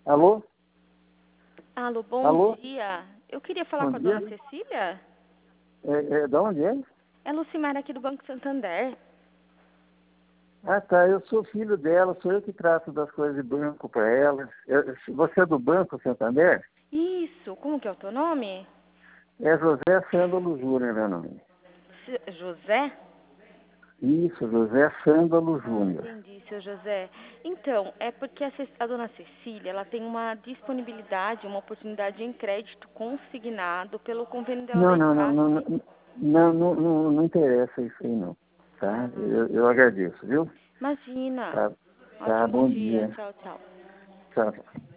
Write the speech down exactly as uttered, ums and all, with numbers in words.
Alô? Alô, bom Alô? dia. Eu queria falar Bom com a dia. dona Cecília. É, é, de onde é? É Lucimara aqui do Banco Santander. Ah, tá. Eu sou filho dela, sou eu que trato das coisas de banco para ela. Eu- Você é do Banco Santander? Isso, como que é o teu nome? É José Sândalo Júnior, meu nome. C- José? Isso, José Sândalo Ah, Júnior. entendi, seu José. Então, é porque a, Ce- a dona Cecília, ela tem uma disponibilidade, uma oportunidade em crédito consignado pelo convênio dela da Não, não, não, não, não, Estácio. não, não, não, não interessa isso aí, não. Tá? Ah, Eu, eu agradeço, viu? imagina. Tá, tá, Ótimo bom dia. dia. Tchau, tchau. Tchau.